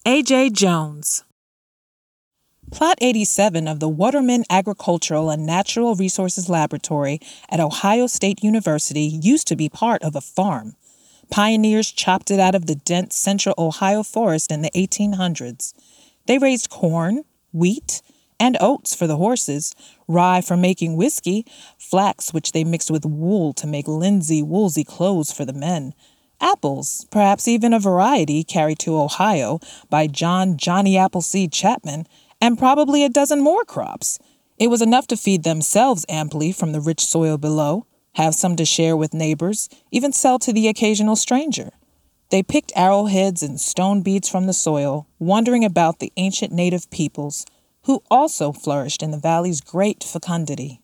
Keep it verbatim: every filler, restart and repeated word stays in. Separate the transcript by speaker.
Speaker 1: A J. Jones. Plot eighty-seven of the Waterman Agricultural and Natural Resources Laboratory at Ohio State University used to be part of a farm. Pioneers chopped it out of the dense central Ohio forest in the eighteen hundreds. They raised corn, wheat, and oats for the horses, rye for making whiskey, flax which they mixed with wool to make linsey woolsey clothes for the men, apples, perhaps even a variety carried to Ohio by John Johnny Appleseed Chapman, and probably a dozen more crops. It was enough to feed themselves amply from the rich soil below, have some to share with neighbors, even sell to the occasional stranger. They picked arrowheads and stone beads from the soil, wondering about the ancient native peoples, who also flourished in the valley's great fecundity.